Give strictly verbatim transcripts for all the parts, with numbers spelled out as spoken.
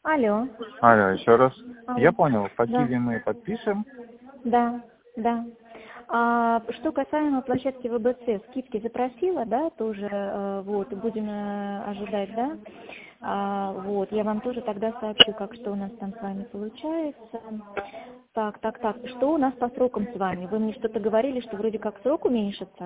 Алло. Алло, еще раз. Алло. Я понял, по Да. Киви мы подпишем. Да, да. А, что касаемо площадки ВБЦ, скидки запросила, да, тоже, э, вот, будем э, ожидать, да. А, вот, я вам тоже тогда сообщу, как что у нас там с вами получается. Так, так, так, что у нас по срокам с вами? Вы мне что-то говорили, что вроде как срок уменьшится?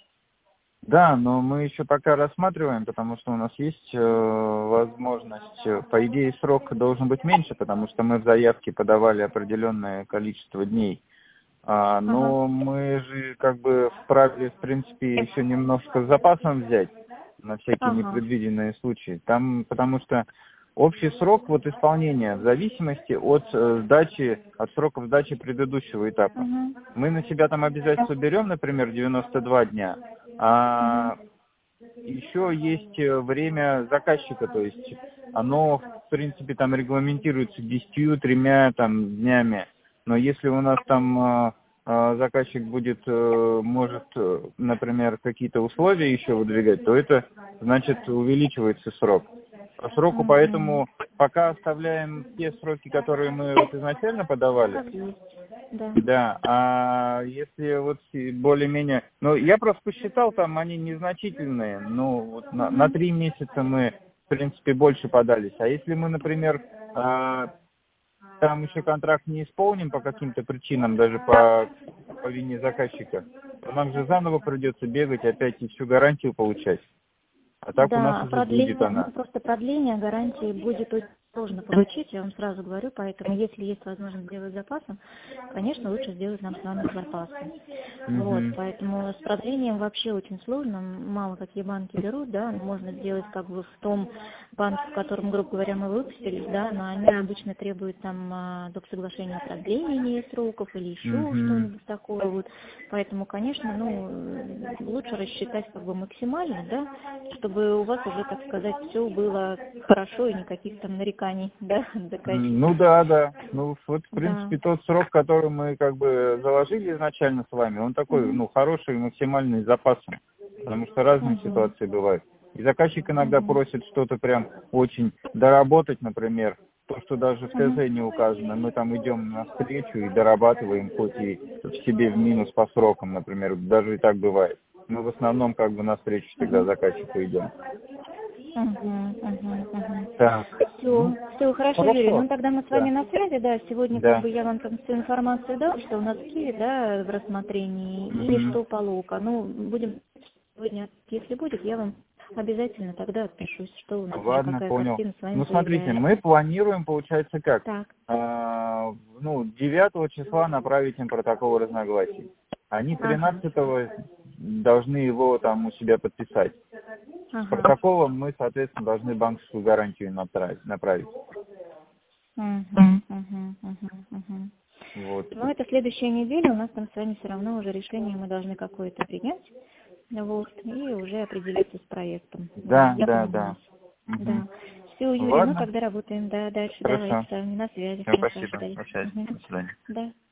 Да, но мы еще пока рассматриваем, потому что у нас есть э, возможность, э, по идее, срок должен быть меньше, потому что мы в заявке подавали определенное количество дней. А, но Ага. мы же как бы вправе, в принципе, еще немножко с запасом взять на всякие Ага. непредвиденные случаи. Там, потому что общий срок вот исполнения в зависимости от э, сдачи, от сроков сдачи предыдущего этапа. Угу. Мы на себя там обязательства берем, например, девяносто два дня, а еще есть э, время заказчика, то есть оно, в принципе, там регламентируется десятью, тремя там днями. Но если у нас там э, э, заказчик будет, э, может, э, например, какие-то условия еще выдвигать, то это, значит, увеличивается срок. По сроку, Угу. поэтому пока оставляем те сроки, которые мы вот изначально подавали. Как есть. Да. Да, а если вот и более-менее... Ну, я просто посчитал, там они незначительные. Ну, вот на, на три месяца мы, в принципе, больше подались. А если мы, например, а, там еще контракт не исполним по каким-то причинам, даже по, по вине заказчика, то нам же заново придется бегать опять и всю гарантию получать. А так у нас Да, уже будет продление, ну она. просто продление гарантии будет очень сложно получить, я вам сразу говорю, поэтому если есть возможность сделать запасом, конечно, лучше сделать нам с вами с запасом. Вот, Угу. поэтому с продлением вообще очень сложно, мало какие банки берут, да, можно сделать как бы в том банке, в котором, грубо говоря, мы выпустились, да, но они обычно требуют там а, доп. Соглашения о продлении сроков или еще Угу. что-нибудь такое вот, поэтому, конечно, ну, лучше рассчитать как бы максимально, да, чтобы у вас уже, так сказать, все было хорошо и никаких там нареканий, да, от заказчика. Ну да, да. Ну вот, в Да. принципе, тот срок, который мы как бы заложили изначально с вами, он такой, Угу. ну, хороший, максимальный с запасом. Потому что разные Угу. ситуации бывают. И заказчик иногда Угу. просит что-то прям очень доработать, например, то, что даже в Угу. ТЗ не указано. Мы там идем навстречу и дорабатываем, хоть и в себе в минус по срокам, например. Даже и так бывает. Мы в основном как бы навстречу всегда Угу. заказчику идем. Угу. Угу. Угу. Так, Все, ну, все хорошо, Юрий. хорошо. Ну тогда мы с вами Да. на связи, да. Сегодня как Да. бы я вам там всю информацию дам, что у нас в Киеве, да, в рассмотрении, и Мгм. что по Лука. Ну, будем сегодня, если будет, я вам обязательно тогда отпишусь, что у нас уже Ладно, какая понял. картина с вами Ну, смотрите, появляется. мы планируем, получается, как? Так. А, ну, девятого числа направить им протокол разногласий. Они Ага. тринадцатого должны его там у себя подписать. С Ага. протоколом мы, соответственно, должны банковскую гарантию им направить. направить. Угу. Угу. Угу. Угу. Вот. Ну, это следующая неделя, у нас там с вами все равно уже решение мы должны какое-то принять, вот, и уже определиться с проектом. Да, Да, я да, поняла. да. Мгм. Да. Все, Юрий, ну Ладно, тогда работаем, да, дальше давайте хорошо. с вами на связи, Всем хорошо, спасибо. ожидайте. До связи. Мгм. До свидания. Да.